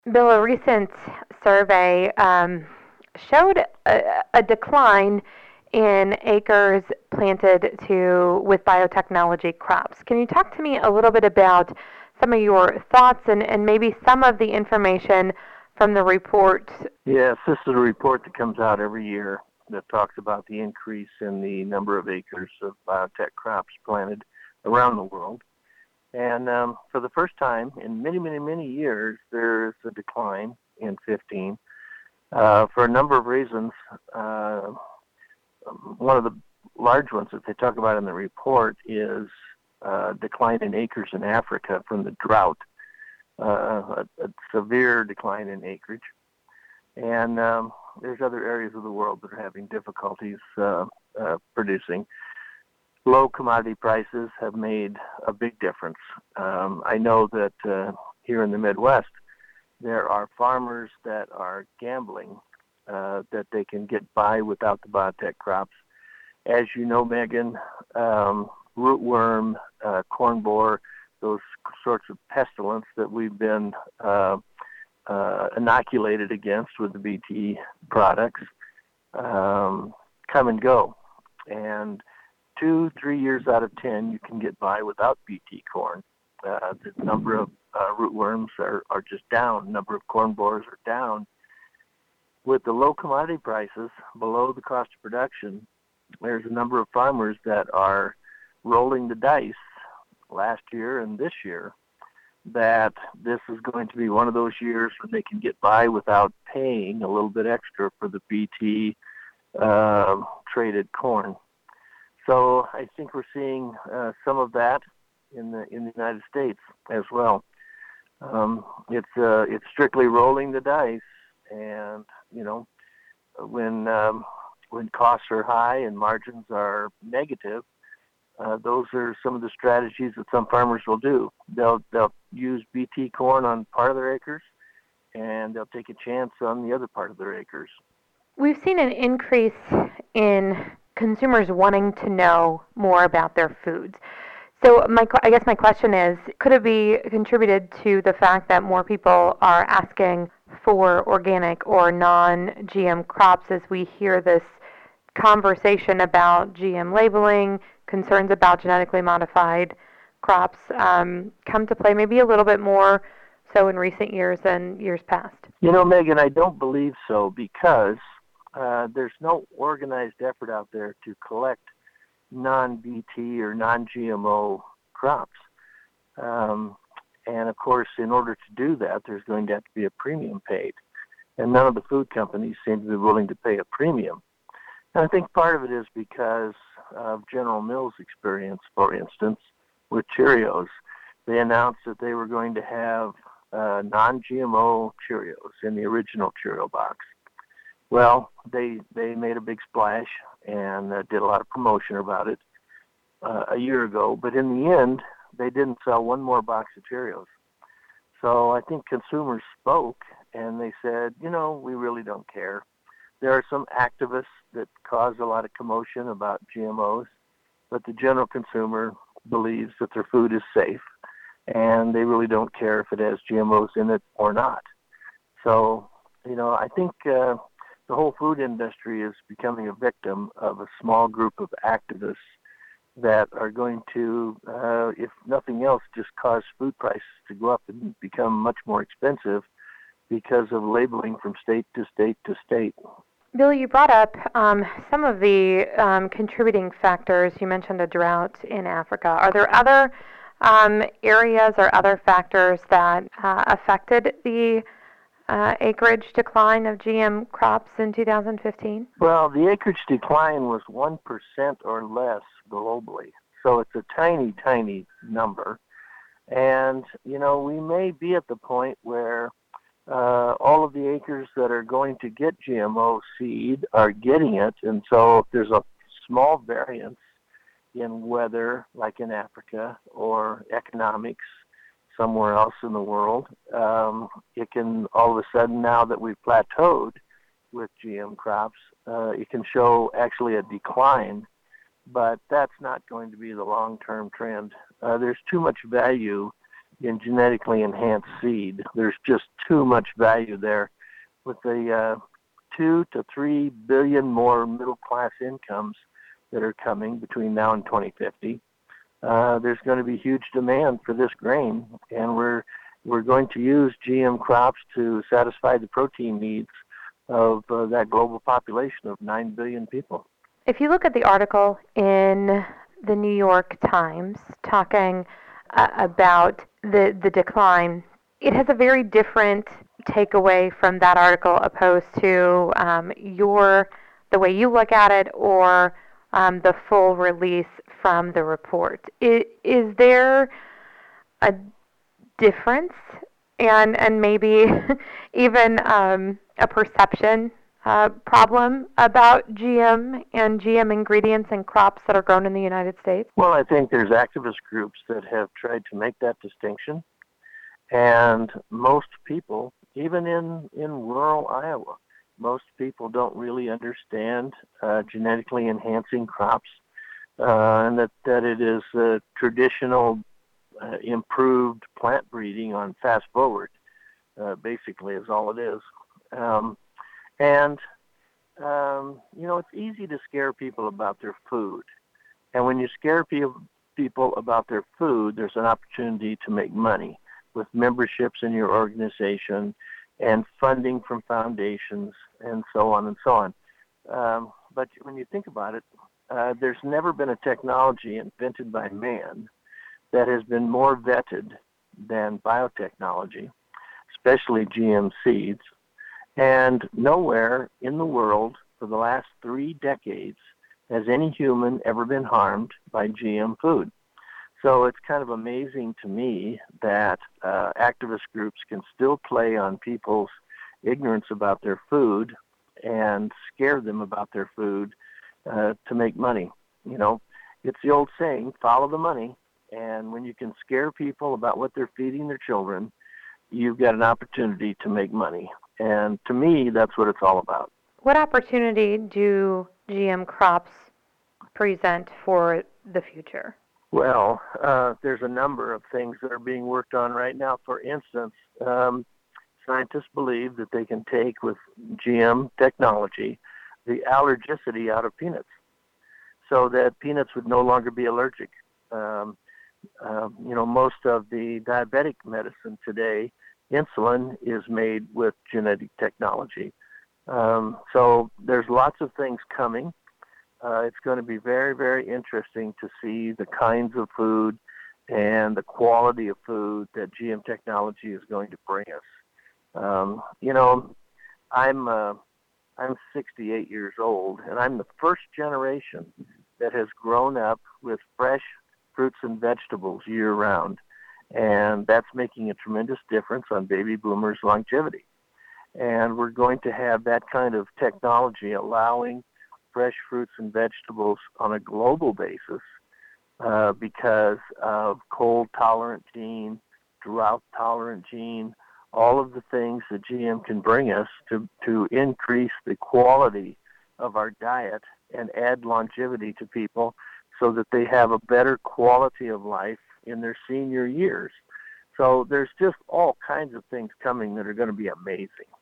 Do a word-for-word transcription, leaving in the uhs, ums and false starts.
Bill, a recent survey um, showed a, a decline in acres planted to with biotechnology crops. Can you talk to me a little bit about some of your thoughts and, and maybe some of the information from the report? Yes, this is a report that comes out every year that talks about the increase in the number of acres of biotech crops planted around the world. And um, for the first time in many, many, many years, there's a decline in fifteen uh, for a number of reasons. Uh, one of the large ones that they talk about in the report is uh, decline in acres in Africa from the drought, uh, a, a severe decline in acreage. And um, there's other areas of the world that are having difficulties uh, uh, producing. Low commodity prices have made a big difference. Um, I know that uh, here in the Midwest, there are farmers that are gambling uh, that they can get by without the biotech crops. As you know, Megan, um, rootworm, uh, corn borer, those sorts of pestilence that we've been uh, uh, inoculated against with the B T products um, come and go. And two, three years out of ten, you can get by without B T corn. Uh, the number of uh, rootworms are, are just down. The number of corn borers are down. With the low commodity prices below the cost of production, there's a number of farmers that are rolling the dice last year and this year that this is going to be one of those years when they can get by without paying a little bit extra for the B T uh, traded corn. So I think we're seeing uh, some of that in the in the United States as well. Um, it's uh, it's strictly rolling the dice, and you know when um, when costs are high and margins are negative, uh, those are some of the strategies that some farmers will do. They'll they'll use B T corn on part of their acres, and they'll take a chance on the other part of their acres. We've seen an increase in consumers wanting to know more about their foods. So my, I guess my question is, could it be contributed to the fact that more people are asking for organic or non-G M crops as we hear this conversation about G M labeling, concerns about genetically modified crops um, come to play maybe a little bit more so in recent years than years past? You know, Megan, I don't believe so because uh, there's no organized effort out there to collect non-B T or non-G M O crops. Um, and of course, in order to do that, there's going to have to be a premium paid. And none of the food companies seem to be willing to pay a premium. And I think part of it is because of General Mills' experience, for instance, with Cheerios. They announced that they were going to have uh, non-G M O Cheerios in the original Cheerio box. Well, they they made a big splash and uh, did a lot of promotion about it uh, a year ago. But in the end, they didn't sell one more box of Cheerios. So I think consumers spoke and they said, you know, we really don't care. There are some activists that cause a lot of commotion about G M Os, but the general consumer believes that their food is safe and they really don't care if it has G M Os in it or not. So, you know, I think uh, the whole food industry is becoming a victim of a small group of activists that are going to, uh, if nothing else, just cause food prices to go up and become much more expensive because of labeling from state to state to state. Bill, you brought up um, some of the um, contributing factors. You mentioned a drought in Africa. Are there other um, areas or other factors that uh, affected the uh, acreage decline of G M crops in two thousand fifteen? Well, the acreage decline was one percent or less globally. So it's a tiny, tiny number. And, you know, we may be at the point where uh, all of the acres that are going to get G M O seed are getting it. And so if there's a small variance in weather, like in Africa, or economics somewhere else in the world, um, it can all of a sudden, now that we've plateaued with G M crops, uh, it can show actually a decline, but that's not going to be the long-term trend. Uh, there's too much value in genetically enhanced seed. There's just too much value there. With the uh, two to three billion more middle class incomes that are coming between now and twenty fifty, uh, there's going to be huge demand for this grain, and we're we're going to use G M crops to satisfy the protein needs of uh, that global population of nine billion people. If you look at the article in the New York Times talking uh, about the, the decline, it has a very different takeaway from that article opposed to um, your the way you look at it or um, the full release from the report. Is, is there a difference and and maybe even um, a perception uh, problem about G M and G M ingredients and crops that are grown in the United States? Well, I think there's activist groups that have tried to make that distinction, and most people, even in, in rural Iowa, most people don't really understand uh, genetically enhancing crops, uh, and that, that it is uh, traditional uh, improved plant breeding on fast forward, uh, basically is all it is. Um, and, um, you know, it's easy to scare people about their food. And when you scare people, people about their food, there's an opportunity to make money with memberships in your organization and funding from foundations and so on and so on. Um, but when you think about it, uh, there's never been a technology invented by man that has been more vetted than biotechnology, especially G M seeds. And nowhere in the world for the last three decades has any human ever been harmed by G M food. So it's kind of amazing to me that uh, activist groups can still play on people's ignorance about their food and scare them about their food uh, to make money. You know, it's the old saying, follow the money. And when you can scare people about what they're feeding their children, you've got an opportunity to make money. And to me, that's what it's all about. What opportunity do G M crops present for the future? Well, uh, there's a number of things that are being worked on right now. For instance, um, scientists believe that they can take with G M technology the allergicity out of peanuts so that peanuts would no longer be allergic. Um, uh, you know, most of the diabetic medicine today, insulin, is made with genetic technology. Um, so there's lots of things coming. Uh, it's going to be very, very interesting to see the kinds of food and the quality of food that G M technology is going to bring us. Um, you know, I'm uh, I'm sixty-eight years old, and I'm the first generation that has grown up with fresh fruits and vegetables year-round, and that's making a tremendous difference on baby boomers' longevity. And we're going to have that kind of technology allowing fresh fruits and vegetables on a global basis uh, because of cold-tolerant gene, drought-tolerant gene, all of the things that G M can bring us to, to increase the quality of our diet and add longevity to people so that they have a better quality of life in their senior years. So there's just all kinds of things coming that are going to be amazing.